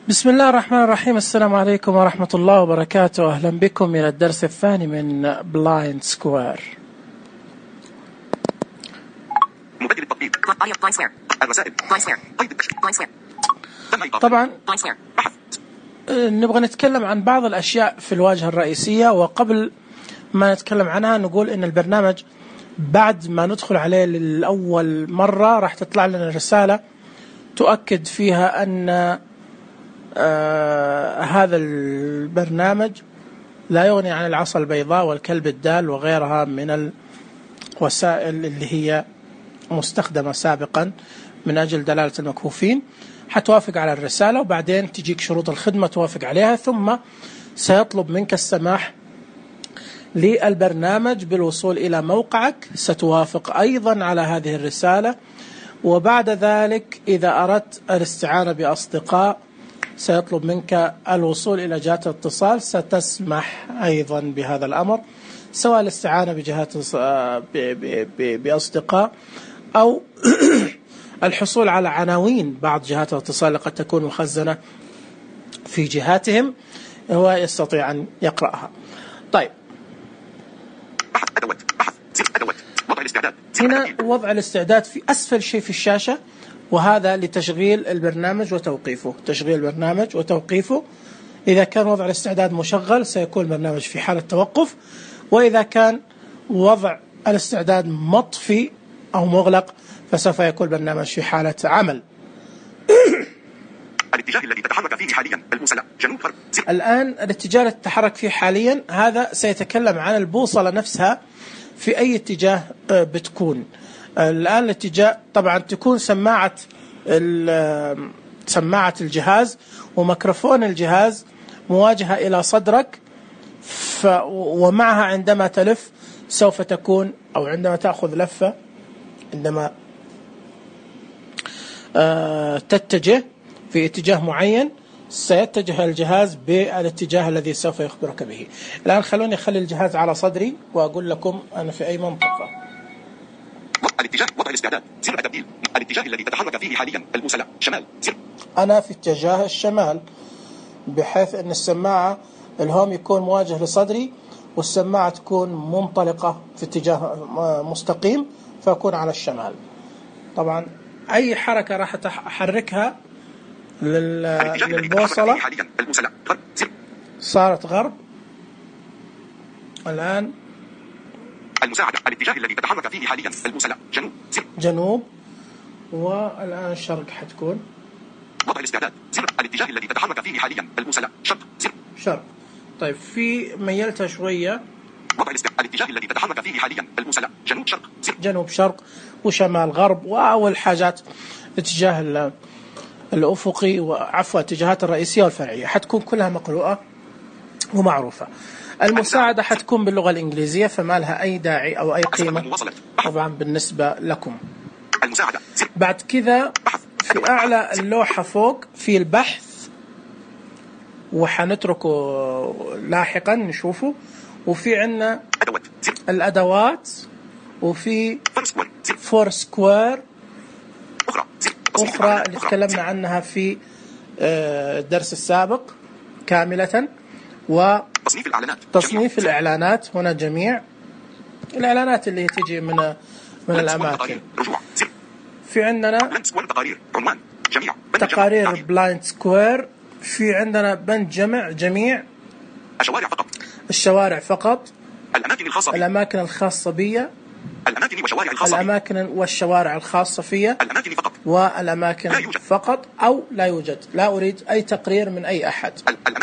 بسم الله الرحمن الرحيم. السلام عليكم ورحمة الله وبركاته. أهلا بكم إلى الدرس الثاني من بلايند سكوير. مبدل التطبيق الرسائل طبعا نبغى نتكلم عن بعض الأشياء في الواجهة الرئيسية، وقبل ما نتكلم عنها نقول إن البرنامج بعد ما ندخل عليه للأول مرة راح تطلع لنا رسالة تؤكد فيها أن هذا البرنامج لا يغني عن العصا البيضاء والكلب الدال وغيرها من الوسائل اللي هي مستخدمة سابقا من أجل دلالة المكفوفين. حتوافق على الرسالة وبعدين تجيك شروط الخدمة توافق عليها، ثم سيطلب منك السماح للبرنامج بالوصول إلى موقعك. ستوافق أيضا على هذه الرسالة، وبعد ذلك إذا أردت الاستعانة بأصدقاء سيطلب منك الوصول إلى جهات الاتصال، ستسمح أيضا بهذا الأمر، سواء الاستعانة بجهات بأصدقاء أو الحصول على عناوين بعض جهات الاتصال اللي قد تكون مخزنة في جهاتهم، هو يستطيع أن يقرأها. طيب، هنا وضع الاستعداد في أسفل شيء في الشاشة، وهذا لتشغيل البرنامج وتوقيفه. تشغيل البرنامج وتوقيفه، إذا كان وضع الاستعداد مشغل سيكون البرنامج في حالة توقف، وإذا كان وضع الاستعداد مطفي أو مغلق فسوف يكون البرنامج في حالة عمل. الاتجاه الذي تتحرك فيه حاليا البوصلة جنوب غرب. الآن الاتجاه الذي تتحرك فيه حاليا هذا سيتكلم عن البوصلة نفسها في أي اتجاه بتكون. الآن الاتجاه طبعا تكون سماعة الجهاز وميكروفون الجهاز مواجهة إلى صدرك، ومعها عندما تلف سوف تكون، أو عندما تأخذ لفة، عندما تتجه في اتجاه معين سيتجه الجهاز بالاتجاه الذي سوف يخبرك به. الآن خلوني أخلي الجهاز على صدري وأقول لكم أنا في أي منطقة. الاتجاه وضع الاستعداد زر التبديل. الاتجاه الذي تتحرك فيه حاليا البوصلة شمال زر. أنا في اتجاه الشمال، بحيث أن السماعة الهوم يكون مواجه لصدري والسماعة تكون منطلقة في اتجاه مستقيم، فأكون على الشمال. طبعا أي حركة راح أحركها للبوصلة صارت غرب. الآن المساعدة الاتجاه الذي تتحرك فيه حاليا البوصلة جنوب زر. جنوب، والآن الشرق حتكون وضع الاستعداد زر. الاتجاه الذي تتحرك فيه حاليا البوصلة شرق زر. شرق. طيب، في ميلتها شوية. وضع الاتجاه الذي تتحرك فيه حاليا البوصلة جنوب شرق زر. جنوب شرق وشمال غرب، وأول حاجات الاتجاه الأفقي، وعفوا الاتجاهات الرئيسية والفرعية حتكون كلها مقروءة ومعروفة. المساعدة حتكون باللغة الإنجليزية، فما لها أي داعي أو أي قيمة طبعا بالنسبة لكم. المساعدة بعد كذا في أعلى اللوحة فوق في البحث، وحنتركه لاحقا نشوفه، وفي عندنا الأدوات، وفي فور سكوير أخرى اللي تكلمنا عنها في الدرس السابق كاملة، وتصنيف الإعلانات. هنا جميع الإعلانات اللي تجي من الأماكن. في عندنا تقارير بلايند سكوير، في عندنا بند جميع الشوارع فقط، الأماكن الخاصة بي، الأماكن والشوارع الخاصة فيها، والأماكن فقط أو لا يوجد. لا أريد أي تقرير من أي أحد.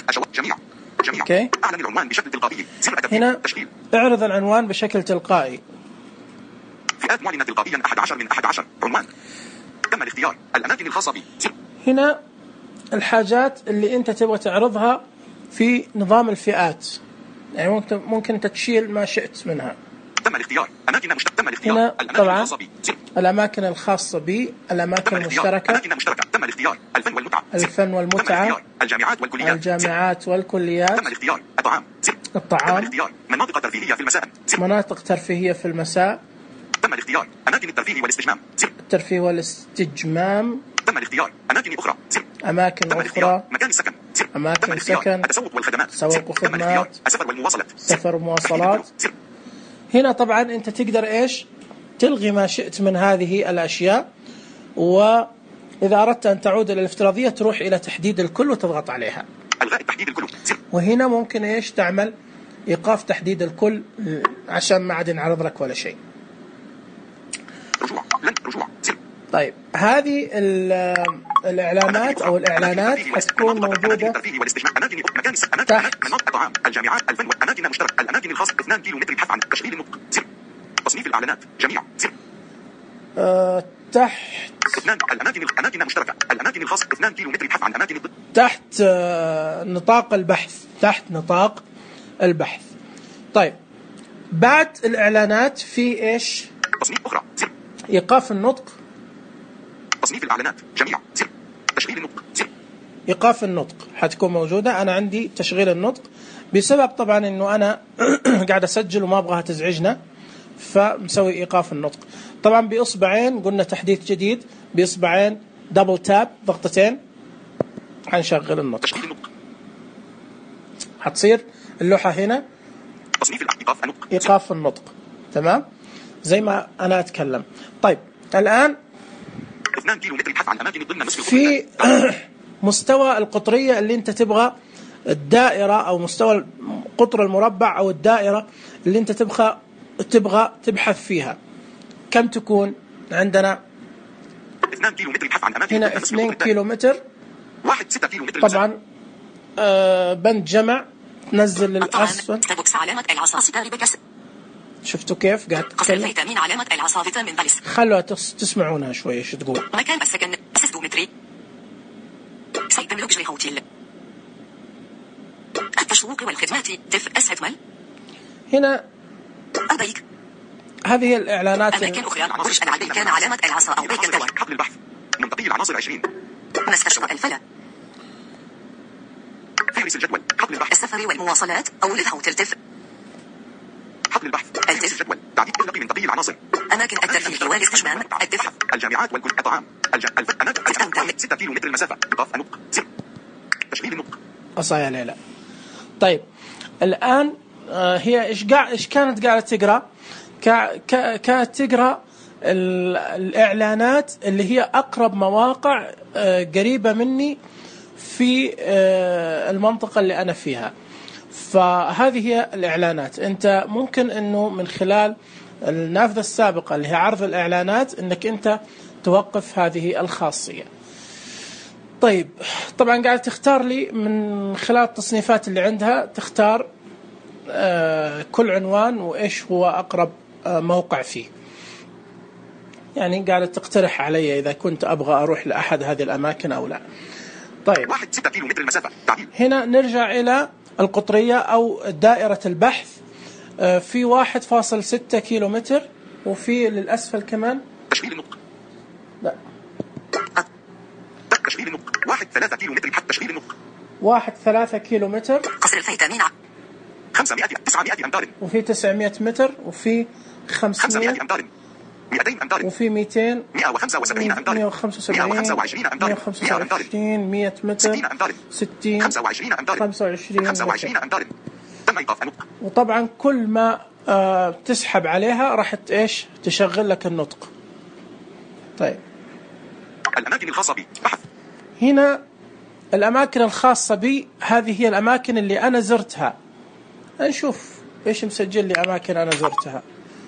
أعلن العنوان بشكل تلقائي. هنا اعرض العنوان بشكل تلقائي. فئات معلنة تلقائيا 11 من 11. عنوان تم الاختيار. الأماكن الخاصة بي. هنا الحاجات اللي أنت تبغى تعرضها في نظام الفئات، يعني ممكن أنت تشيل ما شئت منها. تم الاختيار. أماكن تم الاختيار. هنا طبعا الأماكن الخاصة بي، الأماكن المشتركة. تم الاختيار. الفن والمتعة. الجامعات والكليات. تم الاختيار. الطعام. مناطق ترفيهية في المساء. مناطق ترفيهية في المساء. تم الاختيار. أماكن الترفيه والاستجمام. الترفيه والاستجمام. تم الاختيار. أماكن أخرى زر. أماكن تم أخرى. الاختيار. مكان السكن زر. تم أماكن الاختيار. سكن. التسوق والخدمات تسوق زر. تم الاختيار. وخدمات. السفر والمواصلات سفر ومواصلات. زر. هنا طبعا أنت تقدر إيش تلغي ما شئت من هذه الأشياء، وإذا أردت أن تعود إلى الافتراضية تروح إلى تحديد الكل وتضغط عليها. ألغاء تحديد الكل زر. وهنا ممكن إيش تعمل إيقاف تحديد الكل عشان ما عاد ينعرض لك ولا شيء. رجوع لن رجوع زر. طيب هذه الإعلانات أو الإعلانات حتكون موجودة تحت مناطق الطعام، الجامعات، الفن والأماكن المشتركة، الأماكن الخاصة 2 كيلو متر. البحث عن تشغيل النطق زر. تصنيف الإعلانات جميع زر. تحت الأماكن المشتركة، الأماكن الخاصة 2 كيلو متر. البحث عن أماكن الضد. تحت نطاق البحث، تحت نطاق البحث. طيب بعد الإعلانات في إيش؟ تصنيف أخرى زر. إيقاف النطق. تصنيف الإعلانات جميع زر. تشغيل النطق زر. إيقاف النطق حتكون موجودة. أنا عندي تشغيل النطق بسبب طبعا إنه أنا قاعد أسجل وما أبغاها تزعجنا، فمسوي إيقاف النطق. طبعا بإصبعين، قلنا تحديث جديد، بإصبعين دبل تاب ضغطتين حنشغل النطق. تشغيل النطق. حتصير اللوحة هنا تصنيف إيقاف النطق. إيقاف النطق. تمام زي ما أنا أتكلم. طيب الآن 2 كيلو متر. البحث عن أماكن ضمن نصف في مستوى القطرية اللي أنت تبغى الدائرة، أو مستوى قطر المربع أو الدائرة اللي أنت تبغى تبحث فيها، كم تكون عندنا 2 كيلو متر. البحث عن أماكن هنا ضمن نصف 2 كيلو متر. 6 كيلو متر. طبعا بند جمع تنزل للأسفل. شفتوا كيف قاعد تتكلم؟ خلوها تسمعونها شوي ايش تقول. مكان السكن 6 متر. سيتم لوجري هوتيل. التسوق والخدمات دف أسهتمل. هنا أبيك. هذه الإعلانات. أماكن أخرى برج العدي كان علامة العصا أو بيك الدواء. حقل البحث منطقي العناصر 20. مستشفى الفلا. فهرس الجدول. حقل البحث. السفر والمواصلات أو الهوتيل تف. حقل البحث. فهرس الجدول. تعديل إغلاق منطقي العناصر. أماكن الترفيه والاستجمام. الدفع. الجامعات الطعام. أماكن 6 كيلو متر. المسافة. إيقاف النطق زر. تشغيل النطق. يا ليلى. طيب الآن هي إيش كانت قاعدة تقرأ؟ كانت تقرأ الإعلانات اللي هي أقرب مواقع قريبة مني في المنطقة اللي أنا فيها. فهذه هي الإعلانات. أنت ممكن أنه من خلال النافذة السابقة اللي هي عرض الإعلانات أنك أنت توقف هذه الخاصية. طيب طبعا قاعد تختار لي من خلال التصنيفات اللي عندها، تختار كل عنوان وإيش هو أقرب موقع فيه. يعني قاعدة تقترح علي إذا كنت أبغى أروح لأحد هذه الأماكن أو لا. طيب 6 كيلو متر. المسافة. تعديل. هنا نرجع إلى القطرية أو دائرة البحث. في 1.6 كيلو متر، وفي للأسفل كمان تشغيل النطق. لا تشغيل النطق. 1.3 كيلو متر. حتى تشغيل النطق. 1.3 كيلو متر. قصر الفيتامين 900 أمتار. وفي 900 متر، وفي 500 أمتار. 200 أمتار. وفي 200. 175 أمتار. 175. 125 أمتار. 125. 100 متر. 60 أمتار. 60. 25 أمتار. 25 أمتار. تم إيقاف النطق. وطبعا كل ما تسحب عليها راح ايش تشغل لك النطق. طيب الأماكن الخاصة بي. بحث. هنا الأماكن الخاصة بي، هذه هي الأماكن اللي أنا زرتها. نشوف إيش مسجل لي أماكن أنا زرتها.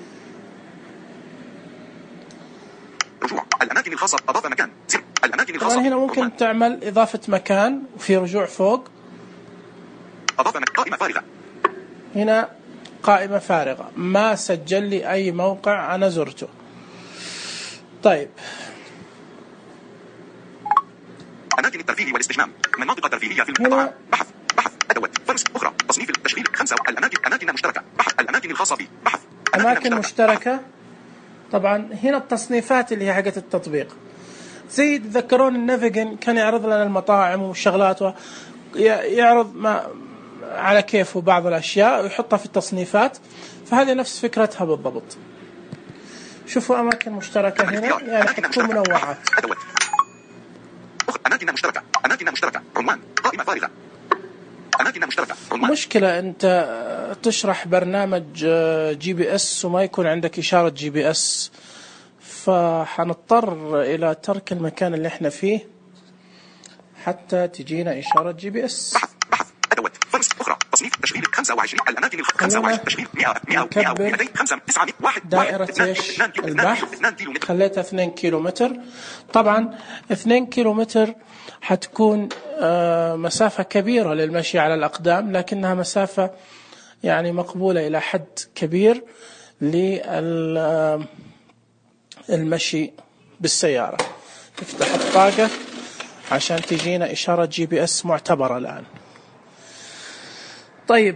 رجوع. الأماكن الخاصة. أضاف مكان. زر. الأماكن الخاصة. طبعا هنا ممكن تعمل إضافة مكان، وفي رجوع فوق. أضاف قائمة فارغة. هنا قائمة فارغة، ما سجل لي أي موقع أنا زرته. طيب أماكن الترفيه والاستجمام. مناطق ترفيهية في المقاطعة. بحث. أدوات. فرص أخرى. تصنيف التشغيل 5. أماكن مشتركة. بحث. الأماكن الخاصة بي. بحث. أماكن مشتركة. طبعا هنا التصنيفات اللي هي حقت التطبيق، زي تذكرون النافيجن كان يعرض لنا المطاعم والشغلات، ويعرض ما على كيفه بعض الأشياء ويحطها في التصنيفات. فهذه نفس فكرتها بالضبط. شوفوا أماكن مشتركة هنا يعني حتكون منوعات. أماكن مشتركة. أماكن مشتركة. عنوان. قائمة فارغة. أماكن مشتركة. عنوان. مشكلة أنت تشرح برنامج جي بي اس وما يكون عندك إشارة جي بي اس، فحنضطر إلى ترك المكان اللي احنا فيه حتى تجينا إشارة جي بي اس. بحث أدوات فارس أخرى تصنيف تشغيل 25 الأماكن 25 تشغيل 100 200 5 900 1 دائرة ايش البحث خليتها 2 كيلومتر. طبعا 2 كيلومتر حتكون مسافة كبيرة للمشي على الأقدام، لكنها مسافة يعني مقبولة إلى حد كبير للمشي بالسيارة. نفتح الطاقة عشان تجينا إشارة جي بي اس معتبرة الآن. طيب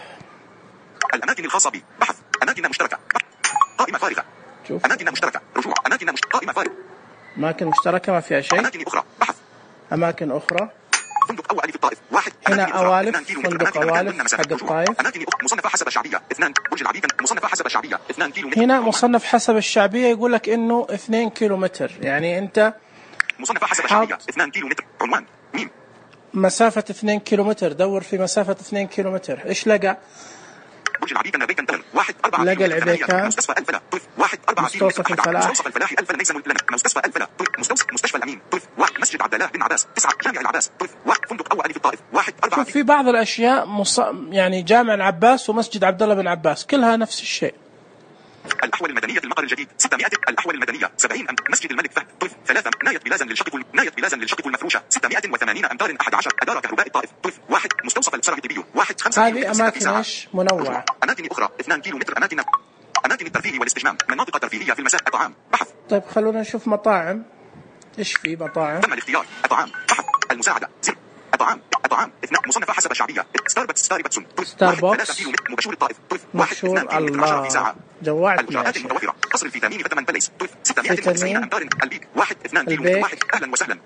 الأماكن الخاصة بي. بحث أماكن مشتركة. قائمة فارغة. شوف أماكن مشتركة. رجوع. أماكن قائمة فارغة. أماكن مشتركة ما فيها شيء. أماكن أخرى. بحث أماكن أخرى. فندق أوالف الطائف 1. هنا أوالف فندق أوالف حق الطائف. أماكن مصنفة حسب الشعبية 2. برج العريش مصنفة حسب الشعبية 2 كيلومتر. هنا مصنف حسب الشعبية يقول لك إنه 2 كيلومتر، يعني أنت مصنفة حسب الشعبية 2 كيلومتر. عنوان ميم. مسافة 2 كيلومتر. دور في مسافة 2 كيلومتر. إيش لقى؟ برج العبيكان البيكان تلن 1 4 لقى العبيكان. مستشفى الفلا 1 4 مستوصف الفلاح. مستوصف الفلاح الفلا ليس لنا مستشفى الفلا مستشفى الامين 1 مسجد عبد الله بن عباس 9 جامع العباس 1 فندق اول في الطائف 1 4. في بعض الأشياء يعني جامع العباس ومسجد عبد الله بن عباس كلها نفس الشيء. الأحول المدنية المقر الجديد 600. الأحول المدنية 70 مسجد الملك فهد 3 ناية بلازا للشقق المفروشة 680 أمتار 11 أدار كهرباء الطائف 1 مستوصف الشرع الطبي 1 5. هذه أماكن إيش منوعة. أماكن أخرى 2 كيلومتر. أماكن الترفيه والاستجمام مناطق ترفيهية في المساء. الطعام. بحث. طيب خلونا نشوف مطاعم. إيش في مطاعم؟ تم الاختيار. الطعام. بحث. المساعدة. زر. الطعام 2 مصنفة حسب الشعبية. ستاربكس 3 كيلومتر. مباشر الطائف 1 2 كيلومتر 10 في ساعة. جوعتني. المنشآت المتوفرة. قصر الفيتامين فتمن بليس 690 أمتار. البيك 1 2 كيلومتر 1 أهلا وسهلا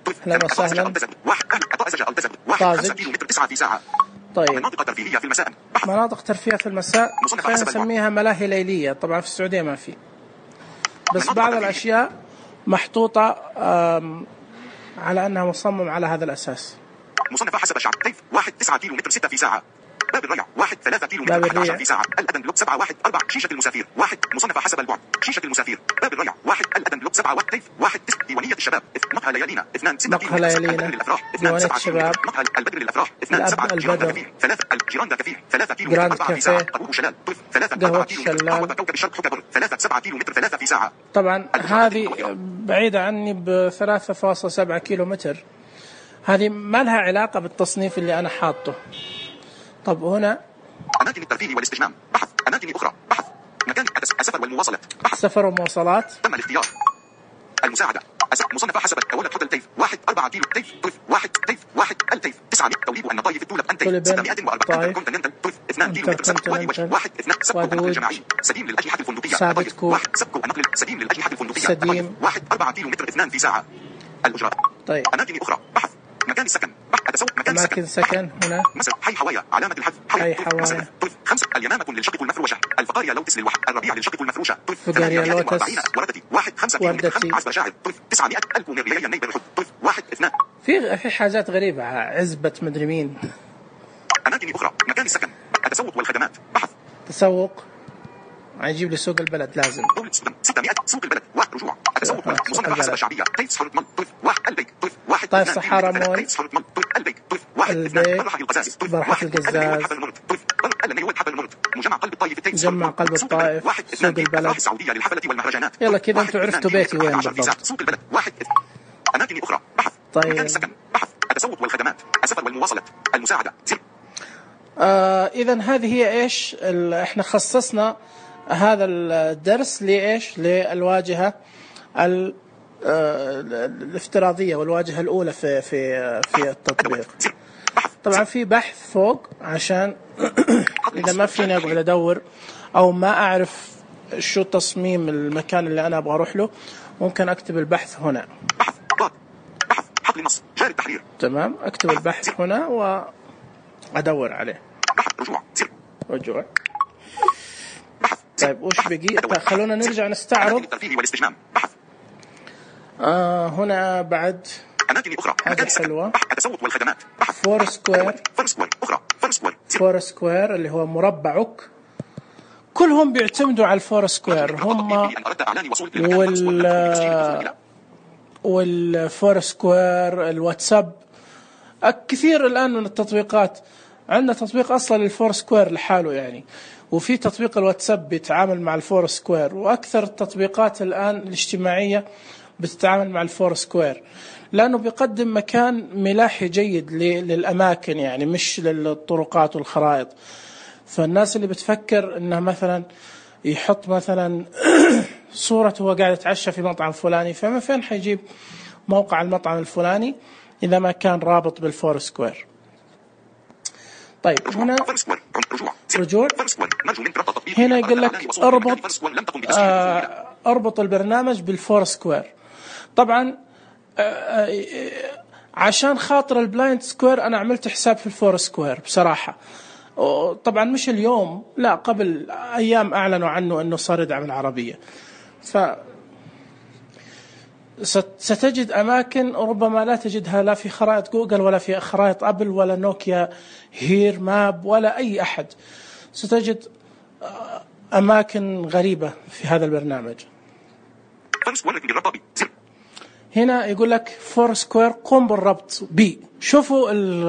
1 عطاء زجاج التزبط 1 5 كيلومتر 9 في ساعة. طيب مناطق ترفيهية في المساء. مناطق ترفيه في المساء خلينا نسميها ملاهي ليلية. طبعا في السعودية ما في، بس بعض الأشياء محطوطة على أنها مصمم على هذا الأساس. مصنفة حسب الشعب طيف 1 9 كيلومتر 6 في ساعة. باب الريع 1 3 كيلومتر 11 في ساعة. الأدن بلوك 7 1 4 شيشة المسافر 1 مصنفة حسب البعد. شيشة المسافر باب الريع 1 الأدن بلوك 7 1 طيف 1 9 ديوانية الشباب مقهى ليالينا 2 6 مقهى ليالينا ديوانية الشباب مقهى البدر للأفراح 2 7 البدر 3 الجيران كافيه 3 كيلومتر 4 في ساعة. قهوة شلال 3 4 كيلومتر قهوة كوكب الشرق حكبر 3 7 كيلومتر 3 في ساعة. طبعا هذه بعيدة عني ب 3.7 كيلومتر. هذه ما لها علاقة بالتصنيف اللي أنا حاطه. طب هنا أماكن الترفيه والاستجمام. بحث. أماكن أخرى. بحث. مكان السفر والمواصلات. بحث. سفر ومواصلات. تم الاختيار. المساعدة. مصنفة حسب الأولى حوت التيف 1 4 كيلو تيف 1 تيف 1 التيف 900 توليب النطايف الدولة أنتيف 640 كونتيننتال 2 كيلومتر سبت وادي وجه 1 2 سبت النقل الجماعي سديم للأجنحة الفندقية 1 سبت النقل سديم للأجنحة الفندقية سديم 1 4 كيلومتر 2 في ساعة. الأجراء. طيب أماكن أخرى. بحث. مكان السكن. أماكن سكن هنا مثل حي حوايا علامة الحذف حي حوايا 5 اليمامة للشقق المفروشة الفقاريا لوتس للوحد الربيع للشقق المفروشة فقاريا لوتس وردتي 1 5 كيلومتر عزبة شاعر 900 ألف مريالية نيبر حد 1 2. في حاجات غريبة عزبة مدري مين. أماكن أخرى. مكان السكن. التسوق والخدمات. بحث. تسوق يجيب لي سوق البلد لازم 600 سوق البلد 1 رجوع التسوق مصنف حسب الشعبية طيف صحراء مل 1 البيك 1 طيف صحراء مول البيك 1 برحة القزاز مجمع قلب الطائف مجمع قلب الطائف سوق البلد السعودية للحفلة والمهرجانات. يلا كذا انتوا عرفتوا بيتي وين بالضبط. سوق البلد 1 أماكن أخرى. بحث. طيب مكان السكن. بحث. التسوق والخدمات السفر والمواصلات المساعدة زر. إذن هذه هي إيش إحنا خصصنا هذا الدرس لإيش للواجهة الافتراضية والواجهة الأولى في التطبيق. طبعا في بحث فوق عشان إذا ما فيني أقعد أدور أو ما أعرف شو تصميم المكان اللي أنا أبغى أروح له ممكن أكتب البحث هنا. بحث حقل النص جاري التحرير. تمام أكتب البحث هنا وأدور عليه. بحث رجوع زر. رجوع. طيب وش بقي؟ خلونا نرجع نستعرض. الترفيه والاستجمام. بحث. هنا بعد أماكن أخرى. هذه حلوة. التسوق والخدمات. فور سكوير. أخرى. فور سكوير اللي هو مربعك. كلهم بيعتمدوا على الفور سكوير. هم والفور سكوير، الواتساب، كثير الآن من التطبيقات. عندنا تطبيق أصلا للفور سكوير لحاله يعني، وفي تطبيق الواتساب بيتعامل مع الفور سكوير، وأكثر التطبيقات الآن الاجتماعية بتتعامل مع الفور سكوير، لأنه بيقدم مكان ملاحي جيد للأماكن يعني، مش للطرقات والخرائط. فالناس اللي بتفكر إنه مثلا يحط مثلا صورة هو قاعد يتعشى في مطعم فلاني، فما فين حيجيب موقع المطعم الفلاني إذا ما كان رابط بالفور سكوير. طيب هنا رجوع. هنا يقول لك اربط البرنامج بالفور سكوير. طبعا عشان خاطر البلايند سكوير أنا عملت حساب في الفور سكوير بصراحة. طبعا مش اليوم، لا قبل أيام أعلنوا عنه أنه صار يدعم العربية. ستجد أماكن ربما لا تجدها لا في خرائط جوجل ولا في خرائط أبل ولا نوكيا هير ماب ولا أي أحد. ستجد أماكن غريبة في هذا البرنامج. هنا يقول لك فور سكوير قم بالربط بي. شوفوا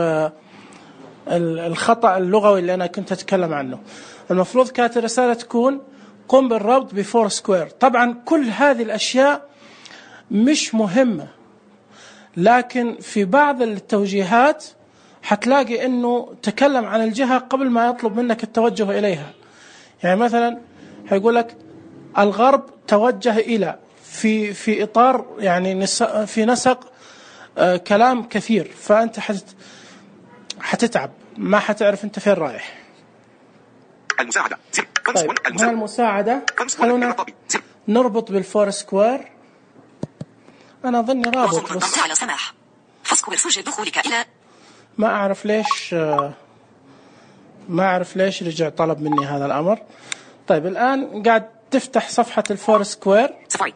الخطأ اللغوي اللي أنا كنت أتكلم عنه. المفروض كانت الرسالة تكون قم بالربط بفور سكوير. طبعا كل هذه الأشياء مش مهمة، لكن في بعض التوجيهات حتلاقي أنه تكلم عن الجهة قبل ما يطلب منك التوجه إليها. يعني مثلا هيقول لك الغرب توجه إلى في إطار يعني في نسق كلام كثير، فأنت حتتعب، ما حتعرف أنت فين رايح. المساعدة. طيب هنا المساعدة، خلونا نربط بالفور سكوير. أنا أظني رابط بس على سماح فسكوير سجل دخولك إلى ما أعرف ليش رجع طلب مني هذا الأمر. طيب الآن قاعد تفتح صفحة الفور سكوير. سفاري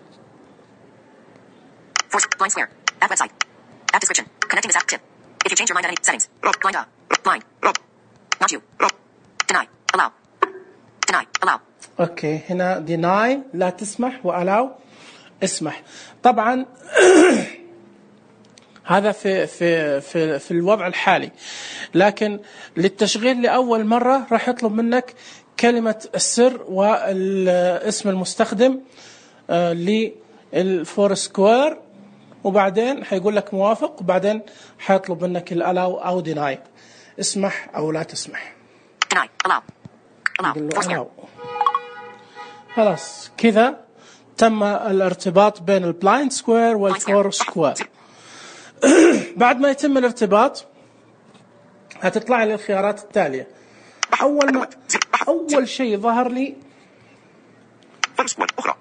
لاين سكوير app website app description connecting this app tip if you change your mind at any settings blind not you deny allow. أوكي هنا deny لا تسمح وallow اسمح. طبعا هذا في الوضع الحالي، لكن للتشغيل لأول مرة راح يطلب منك كلمة السر والاسم المستخدم للفور سكوير، وبعدين حيقول لك موافق، وبعدين حيطلب منك الألاو أو ديناي، اسمح أو لا تسمح. allow. خلاص كذا تم الارتباط بين البلايند سكوير والفور سكوير. بعد ما يتم الارتباط هتطلع لي الخيارات التالية. أول شيء ظهر لي أخرى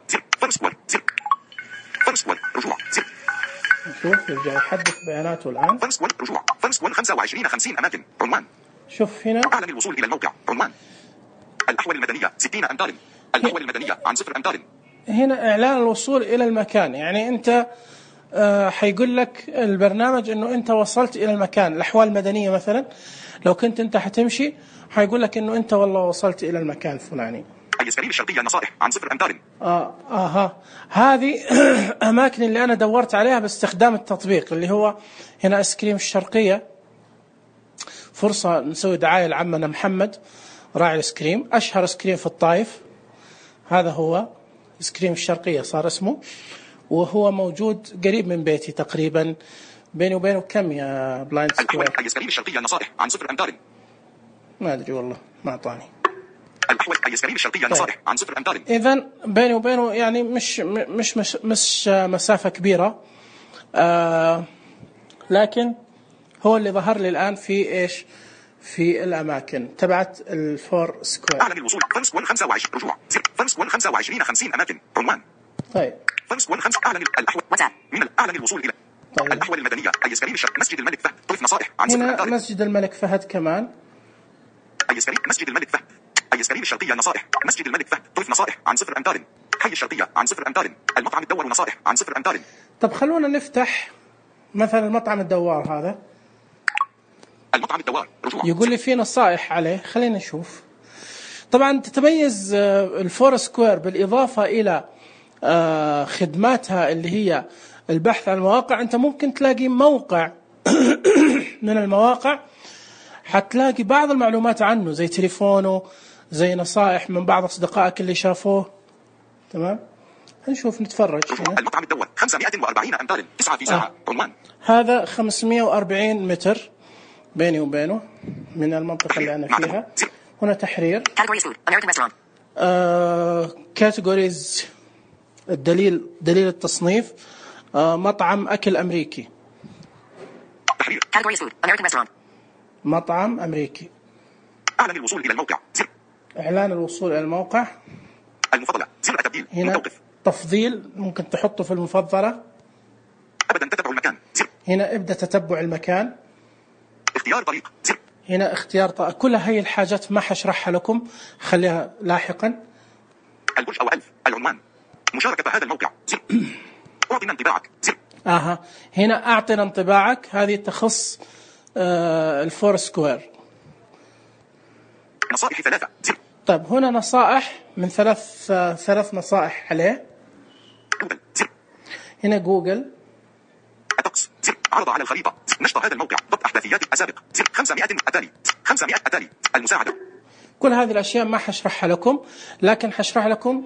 رجوع. شوف يرجع يحدث بياناته الآن. رجوع 25 50 أماكن عنوان. شوف هنا أعلن الوصول إلى الموقع عنوان الأحوال المدنية 60 أمتار الأحوال المدنية عن 0 أمتار. هنا إعلان الوصول إلى المكان، يعني أنت حيقول لك البرنامج إنه أنت وصلت إلى المكان. الأحوال المدنية مثلا لو كنت أنت حتمشي حيقول لك إنه أنت والله وصلت إلى المكان الفلاني. الإسكريم الشرقية نصائح عن 0 أمتار. هذه أماكن اللي أنا دورت عليها باستخدام التطبيق اللي هو هنا إسكريم الشرقية. فرصة نسوي دعاية لعمنا محمد راعي الإسكريم، أشهر إسكريم في الطائف. هذا هو إسكريم الشرقية صار اسمه، وهو موجود قريب من بيتي تقريبا، بيني وبينه كم يا بلايند سكوير؟ الإسكريم الشرقية نصائح عن 0 أمتار. ما أدري والله ما أعطاني. الأحوال الإسكريم الشرقية نصائح عن 0 أمتار. إذن بيني وبينه يعني مش مسافة كبيرة، لكن هو اللي ظهر لي الآن في إيش؟ في الأماكن تبعت الفور سكوير. أعلن الوصول 25 رجوع 25 50 أماكن عنوان. طيب 25 أعلن الأحوال من أعلن الوصول إلى طيب. الأحوال المدنية الإسكريم الشرقية مسجد الملك فهد طرف نصائح عن 0 أمتار. هنا مسجد الملك فهد كمان. الإسكريم مسجد الملك فهد الإسكريم الشرقية نصائح مسجد الملك فهد طرف نصائح عن 0 أمتار. حي الشرقية عن 0 أمتار. المطعم الدور نصائح عن 0 أمتار. طب خلونا نفتح مثلا المطعم الدوار هذا، المطعم الدوار رجوع. يقول لي في نصائح عليه، خلينا نشوف. طبعا تتميز الفور سكوير بالإضافة إلى خدماتها اللي هي البحث عن المواقع. أنت ممكن تلاقي موقع من المواقع حتلاقي بعض المعلومات عنه زي تليفونه، زي نصائح من بعض أصدقائك اللي شافوه. تمام، نشوف نتفرج هنا. المطعم الدوار 540 أمتار 9 في ساعة. عنوان هذا 540 متر بيني وبينه من المنطقة اللي أنا فيها. هنا تحرير كاتيجوريز، دليل التصنيف، مطعم أكل أمريكي. تحرير مطعم أمريكي. أعلن الوصول إلى الموقع. زر. إعلان الوصول إلى الموقع. المفضلة زر التبديل. هنا متوقف. تفضيل ممكن تحطه في المفضلة. أبدا تتبع المكان. زر. هنا ابدأ تتبع المكان. اختيار طريق. زر. هنا اختيار طريق. كل هاي الحاجات ما حشرحها لكم، خليها لاحقا. البرج أو ألف. العنوان. مشاركة هذا الموقع. زر. أعطنا انطباعك. زر. هنا أعطنا انطباعك، هذه تخص الفور سكوير. نصائح 3. زر. طيب هنا نصائح من ثلاث نصائح عليه. جوجل. زر. هنا جوجل. الطقس. زر. عرض على الخريطة. زر. نشط هذا الموقع. ضبط أحداثيات السابق. زر. 500 أتالي. 500 أتالي. المساعدة. كل هذه الأشياء ما حشرحها لكم، لكن حشرح لكم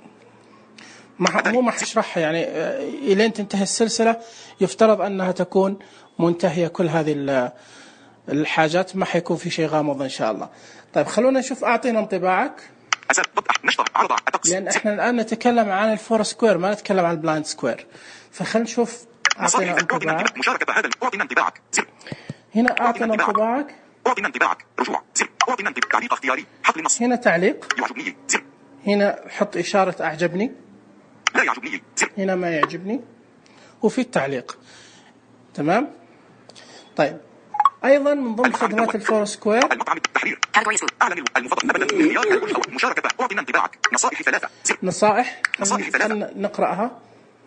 ما حشرحها يعني إلين تنتهي السلسلة. يفترض أنها تكون منتهية كل هذه الحاجات، ما حيكون في شيء غامض إن شاء الله. طيب خلونا نشوف أعطينا انطباعك، لأن إحنا الآن نتكلم عن الفور سكوير ما نتكلم عن البلايند سكوير. فخلنا نشوف أعطينا انطباعك. مشاركة هذا. أعطينا انطباعك. هنا أعطينا انطباعك. أعطينا انطباعك. رجوع. زر. أعطينا انطباعك. تعليق اختياري. حقل النص. هنا تعليق. يعجبني. زر. هنا حط إشارة أعجبني. لا يعجبني. زر. هنا ما يعجبني، وفي التعليق. تمام. طيب أيضا من ضمن خدمات الفور سكوير المطعم التحرير. أعلن المفضل نبدا اختيار مشاركة. أعطينا انطباعك. نصائح 3. زر. نصائح 3. نقرأها.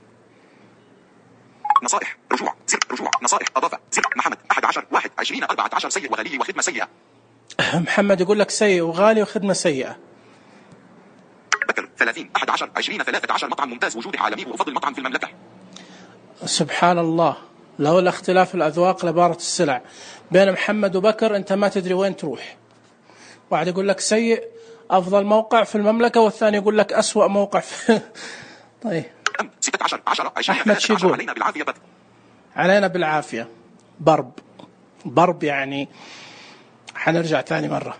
نصائح. رجوع. زر. رجوع. نصائح. أضافة. زر. محمد 11/1/2014 سيء وغالي وخدمة سيئة. محمد يقول لك سيء وغالي وخدمة سيئة. بكر 30/11/2013 مطعم ممتاز وجوده عالمي وأفضل مطعم في المملكة. سبحان الله، لولا اختلاف الأذواق لبارت السلع. بين محمد وبكر أنت ما تدري وين تروح. واحد يقول لك سيء أفضل موقع في المملكة، والثاني يقول لك أسوأ موقع في طيب 16/10/2013 أحمد شو يقول؟ علينا بالعافية. علينا بالعافية. برب يعني حنرجع ثاني مرة.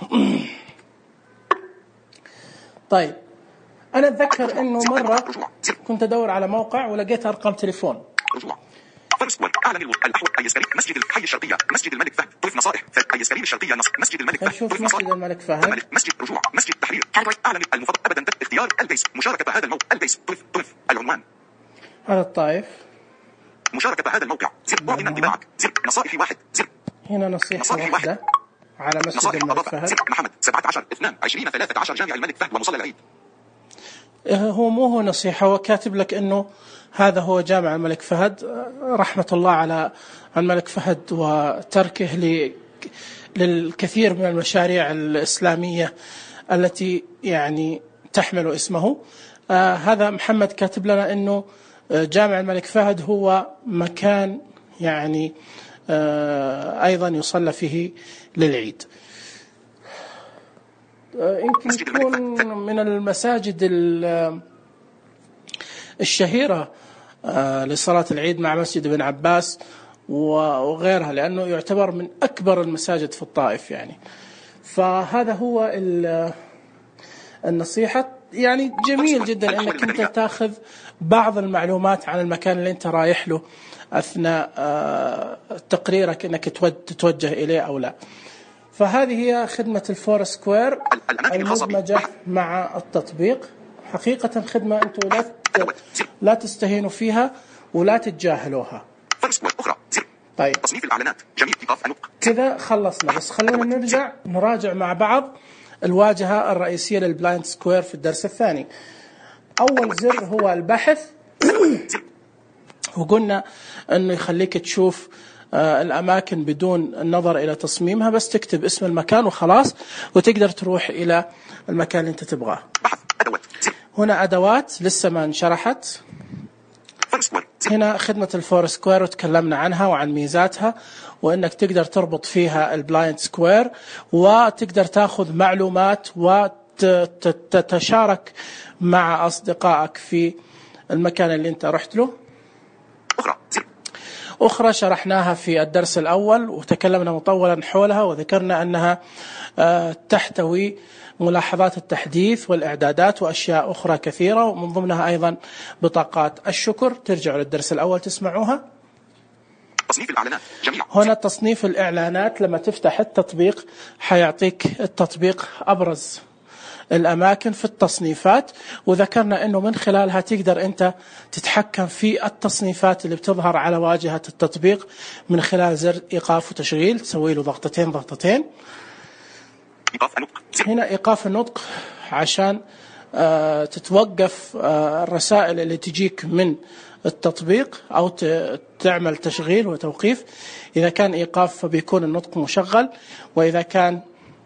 طيب أنا أتذكر إنه مرة كنت أدور على موقع ولقيت أرقام تليفون. أعلن الأحوال أيسكريم مسجد الحي الشرقية مسجد الملك فهد. طرف نصائح أيسكريم الشرقية مسجد الملك فهد. شوف مسجد الملك فهد. مسجد رجوع. مسجد تحرير. أعلن المفضل أبدا اختيار البيس. مشاركة هذا الموقع. البيس. طرف. العنوان. هذا الطائف. مشاركة هذا الموقع. زر. أعطينا انطباعك. زر. نصائح 1. زر. هنا نصيحة واحدة على مسجد الملك فهد. زر. محمد 17/2/2013 جامع الملك فهد ومصلى العيد. هو نصيحة، هو كاتب لك إنه هذا هو جامع الملك فهد. رحمة الله على الملك فهد وتركه للكثير من المشاريع الإسلامية التي يعني تحمل اسمه. هذا محمد كاتب لنا إنه جامع الملك فهد هو مكان يعني أيضا يصلى فيه للعيد. يمكن يكون من المساجد الشهيرة لصلاة العيد مع مسجد ابن عباس وغيرها، لأنه يعتبر من أكبر المساجد في الطائف يعني. فهذا هو النصيحة. يعني جميل جدا أنك أنت تأخذ بعض المعلومات عن المكان اللي أنت رايح له أثناء تقريرك أنك تتوجه إليه أو لا. فهذه هي خدمة الفور سكوير المدمجة مع التطبيق. حقيقة خدمة أنتم لا تستهينوا فيها ولا تتجاهلوها. طيب تصنيف الإعلانات جميل كذا خلصنا، بس خلونا نراجع مع بعض الواجهة الرئيسية للبلايند سكوير في الدرس الثاني. أول زر هو البحث. وقلنا أنه يخليك تشوف الأماكن بدون النظر إلى تصميمها، بس تكتب اسم المكان وخلاص وتقدر تروح إلى المكان اللي أنت تبغاه. هنا أدوات لسه ما انشرحت. هنا خدمة الفور سكوير وتكلمنا عنها وعن ميزاتها، وأنك تقدر تربط فيها البلايند سكوير وتقدر تأخذ معلومات وتتشارك مع أصدقائك في المكان اللي أنت رحت له. أخرى شرحناها في الدرس الأول وتكلمنا مطولا حولها، وذكرنا أنها تحتوي ملاحظات التحديث والإعدادات وأشياء أخرى كثيرة، ومن ضمنها أيضا بطاقات الشكر. ترجعوا للدرس الأول تسمعوها. تصنيف الإعلانات جميع. هنا تصنيف الإعلانات، لما تفتح التطبيق حيعطيك التطبيق أبرز الأماكن في التصنيفات، وذكرنا أنه من خلالها تقدر أنت تتحكم في التصنيفات اللي بتظهر على واجهة التطبيق من خلال زر إيقاف وتشغيل، تسوي له ضغطتين. هنا إيقاف النطق عشان تتوقف الرسائل اللي تجيك من التطبيق أو تعمل تشغيل وتوقيف. إذا كان إيقاف فبيكون النطق مشغل، وإذا كان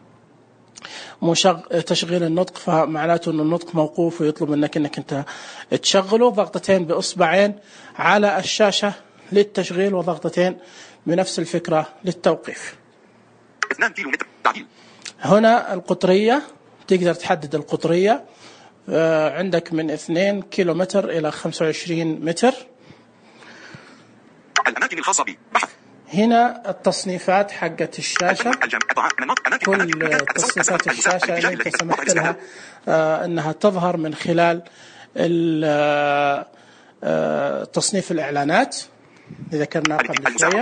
تشغيل النطق فمعناته أن النطق موقوف ويطلب منك أنك أنت تشغله. ضغطتين بإصبعين على الشاشة للتشغيل، وضغطتين بنفس الفكرة للتوقيف. 2 كيلومتر تعديل. هنا القطرية، تقدر تحدد القطرية عندك من 2 كيلومتر إلى 25 متر. الأماكن الخاصة ببحث. هنا التصنيفات حقت الشاشة، كل تصنيفات الشاشة اللي انت سمحت لها انها تظهر من خلال تصنيف الإعلانات اللي ذكرناه قبل شوية.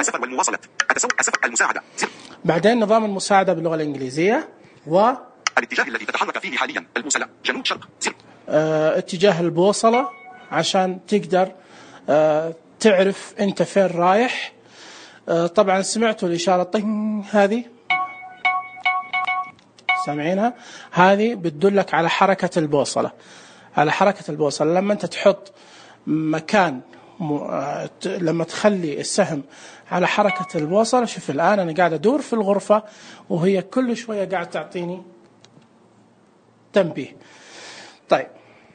بعدين نظام المساعدة باللغة الإنجليزية، الاتجاه الذي تتحرك فيه حاليا البوصلة جنوب شرق. اتجاه البوصلة عشان تقدر تعرف انت فين رايح. طبعا سمعتوا الإشارة طين هذه، سامعينها؟ هذه بتدلك على حركة البوصلة. على حركة البوصلة لما أنت تحط مكان لما تخلي السهم على حركة البوصلة. شوف الآن أنا قاعد أدور في الغرفة وهي كل شوية قاعد تعطيني تنبيه. طيب،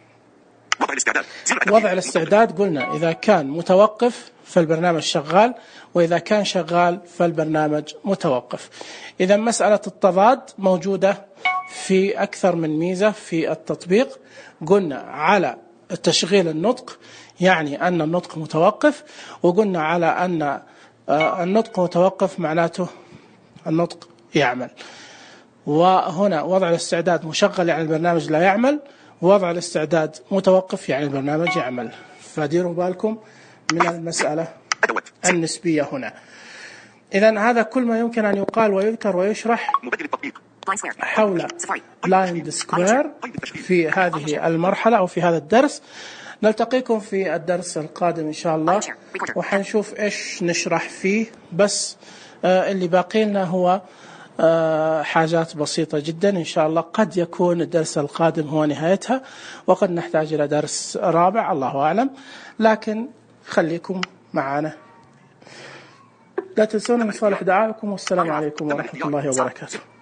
وضع الاستعداد قلنا إذا كان متوقف فالبرنامج شغال، وإذا كان شغال فالبرنامج متوقف. إذا مسألة التضاد موجودة في أكثر من ميزة في التطبيق. قلنا على تشغيل النطق يعني أن النطق متوقف، وقلنا على أن النطق متوقف معناته النطق يعمل. وهنا وضع الاستعداد مشغل يعني البرنامج لا يعمل، ووضع الاستعداد متوقف يعني البرنامج يعمل. فديروا بالكم من المسألة النسبية هنا. إذن هذا كل ما يمكن أن يقال ويذكر ويشرح حول بلايند سكوير في هذه المرحلة أو في هذا الدرس. نلتقيكم في الدرس القادم إن شاء الله، وحنشوف إيش نشرح فيه. بس اللي باقي لنا هو حاجات بسيطة جدا إن شاء الله. قد يكون الدرس القادم هو نهايتها، وقد نحتاج إلى درس رابع، الله أعلم، لكن خليكم معنا. لا تنسون من صالح دعائكم، والسلام عليكم ورحمة الله وبركاته.